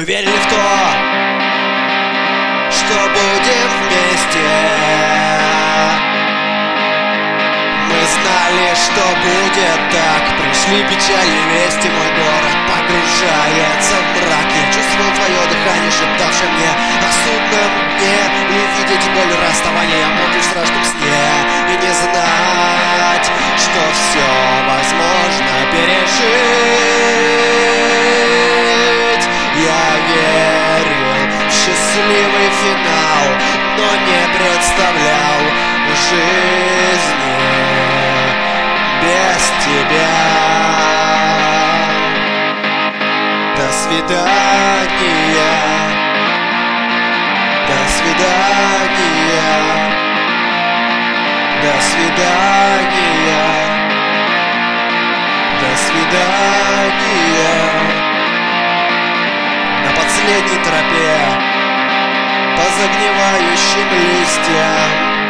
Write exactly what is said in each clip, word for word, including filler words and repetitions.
Мы верили в то, что будем вместе. Мы знали, что будет так. Пришли печальные вести, мой город погружается в мрак. Я чувствовал твое дыхание, шептавшее мне о судном дне. И увидеть боль расставания я мог лишь в страшном сне. И не знать, что все возможно пережить. Я верил в счастливый финал, но не представлял жизни без тебя. До свидания. До свидания. До свидания. До свидания. На последней тропе по загнивающим листьям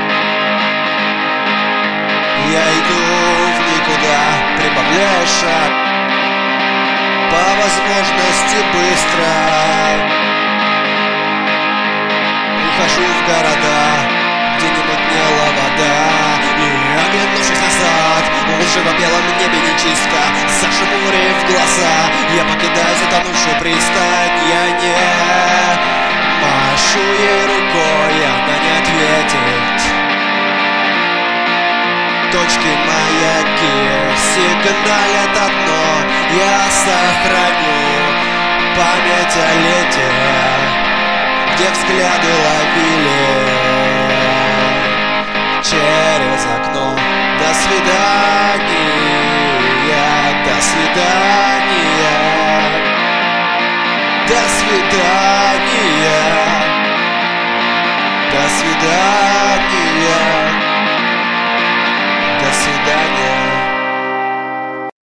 я иду в никуда, прибавляя шаг, по возможности быстро. Ухожу в города, где не мутнела вода. И, оглянувшись назад, лжи во белом небе нечисто, зажмурив глаза, я покидаю затонувшую пристань. Я не машу ей рукой, она не ответит. Точки маяки сигналят одно: я сохраню память о лете, где взгляды ловили через окно. До свидания, до свидания, до свидания, до свидания.